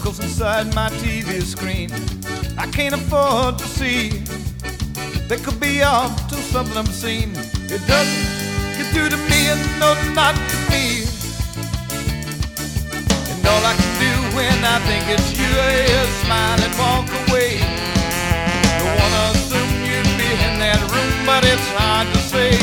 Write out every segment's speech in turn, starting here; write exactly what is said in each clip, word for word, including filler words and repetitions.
twinkles inside my T V screen. I can't afford to see. They could be off to something obscene. It doesn't get through to me, and no, not to me. And all I can do when I think it's you is smile and walk away. Don't wanna assume you'd be in that room, but it's hard to say.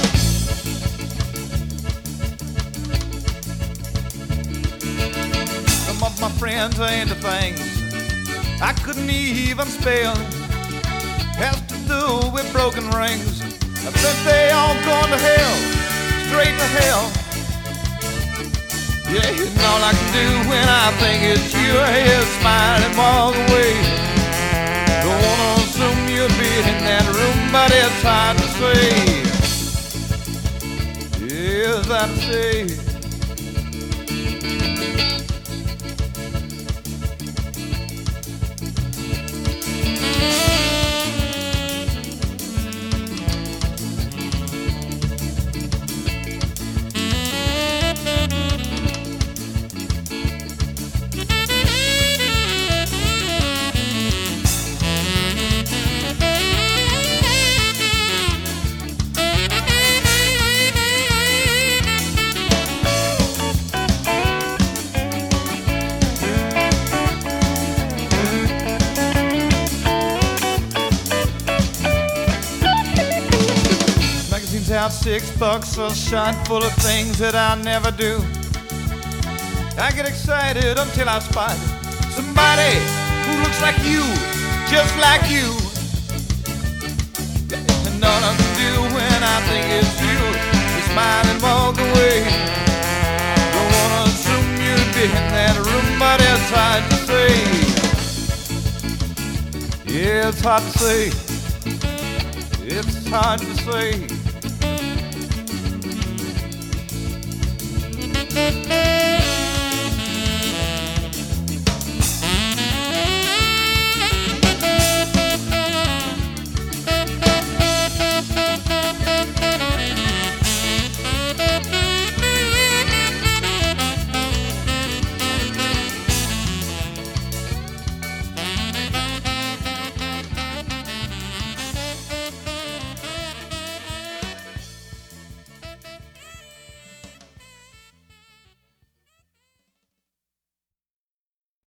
Some of my friends are into things I couldn't even spell. Has to do with broken rings. I bet they all gone to hell, straight to hell. Yeah, and all I can do when I think it's you is smile and walk away. Don't wanna assume you'll be in that room, but it's hard to say. Yeah, it's hard to say. Out six bucks a shot full of things that I'll never do. I get excited until I spot somebody who looks like you, just like you. And all I can do when I think it's you is smile and walk away. Don't wanna assume you'd be in that room, but it's hard to say. Yeah, it's hard to say. It's hard to say. Thank you.